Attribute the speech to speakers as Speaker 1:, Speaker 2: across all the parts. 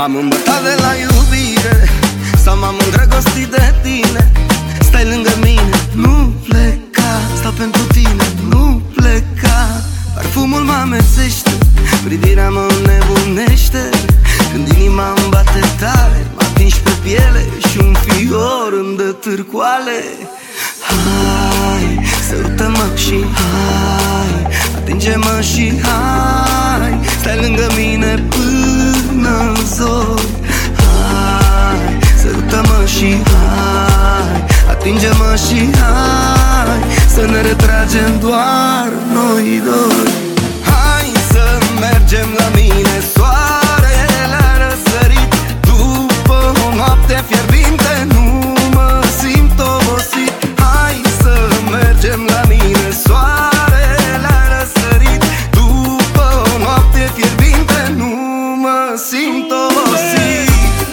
Speaker 1: M-am îmbătat de la iubire sau m-am îndrăgostit de tine. Stai lângă mine, nu pleca. Stau pentru tine, nu pleca. Parfumul mă amețește, privirea mă înnebunește. Când inima îmi bate tare, mă atingi pe piele și un fior îmi dă târcoale. Hai, sărută-mă și hai, atinge-mă și hai. Stai lângă mine până-n zori. Hai, sărută-mă și hai, atinge-mă și hai. Să ne retragem doar noi doi. Hai să mergem la mine, soarele a răsărit. După o noapte fierbinte nu mă simt obosit. Hai să mergem la mine, soarele a răsărit. După o noapte fierbinte nu mă simt obosit.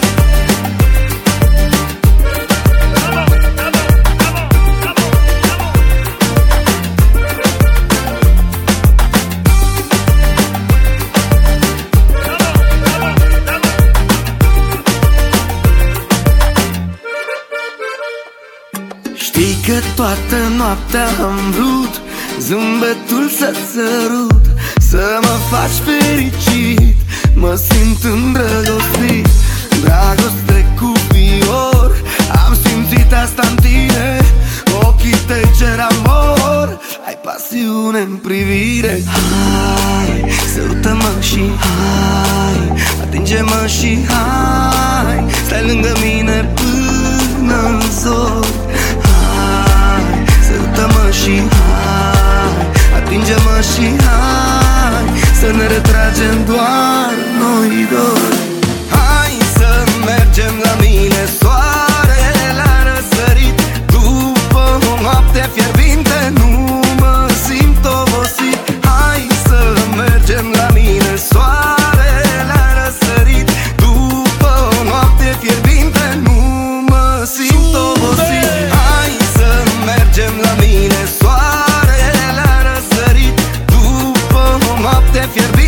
Speaker 1: Știi că toată noaptea am vrut zâmbetul să-ți sărut, să mă faci fericit, mă simt îndrăgostit. Dragoste cu fior, am simțit asta-n tine. Ochii tăi cer amor, ai pasiune în privire. Hai, sărută-mă și hai, atinge-mă și hai. Stai lângă mine până-n zori. Sărută-mă și hai, atinge-mă și hai. Să ne retragem doar noi doi. Hai să mergem la mine, soarele a răsărit. După o noapte fierbinte nu mă simt obosit. Hai să mergem la mine, soarele a răsărit. După o noapte fierbinte nu mă simt obosit. Hai să mergem la mine, soarele a răsărit. După o noapte fierbinte